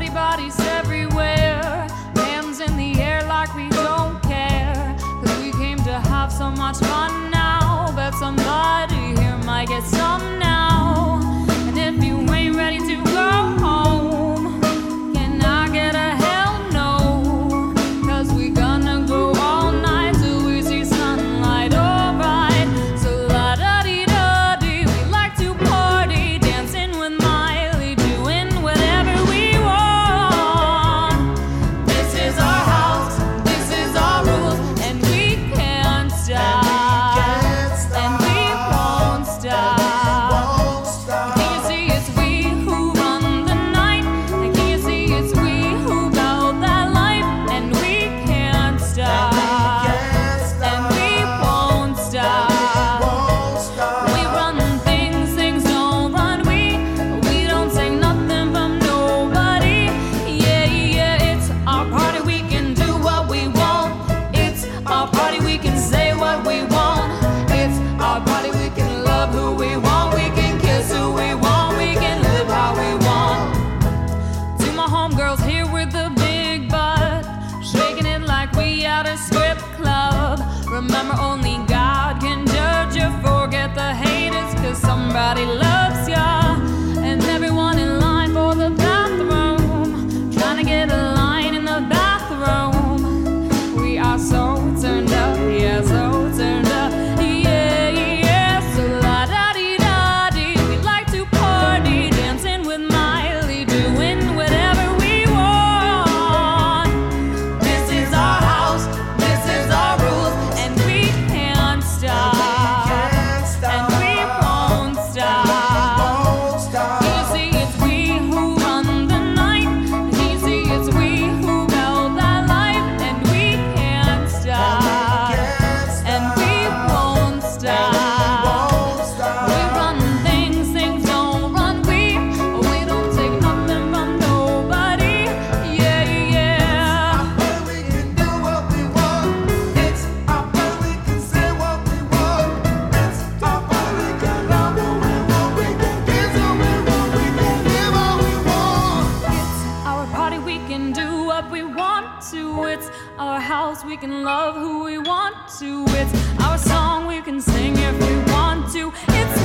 Everybody's everywhere, hands in the air like we don't care. 'Cause we came to have so much fun now, but somebody here might get some now. And if you ain't ready to go home, can I get a hell no? 'Cause we gonna go all night till we see sunlight, alright. So la-da-dee-da-dee, we like to party, dancing with Miley, doing whatever we want. This is our house, this is our rules, and we can't stop, and we won't stop. Can you see it's we who run the night? And can you see it's we who build that life? And we can't stop, and we won't stop. We run things, things don't run we. We don't take nothing from nobody. Yeah, yeah, it's our party, we can do what we want. It's our party, we can say what we want. It's our party, we can love who we want. We can kiss who we want. We can live how we want. To my homegirls here with the big butt, shaking it like we at a strip club. Remember, only God can judge you. Forget the haters, 'cause somebody loves ya. And everyone in line for the bathroom, trying to get a line in the bathroom. We are so turned up, yeah, so turned up, yeah, yeah. So la-da-dee-da-dee, we like to party, dancing with Miley, doing whatever we want. This is our house, this is our rules, and we can't stop, and we won't stop. Can you see it's we who run the night? Can you see it's we who build that life? And we can't stop, and we won't stop. We run things, things don't run we. We don't take nothing from nobody. Yeah, yeah. We can do what we want. It's our party, we can say what we want. It's our party, we can love who we want. We can kiss who we want. We can live how we want. It's our party, we can do what we want to. It's our house, we can love who we want to. It's our song, we can sing if we want to. It's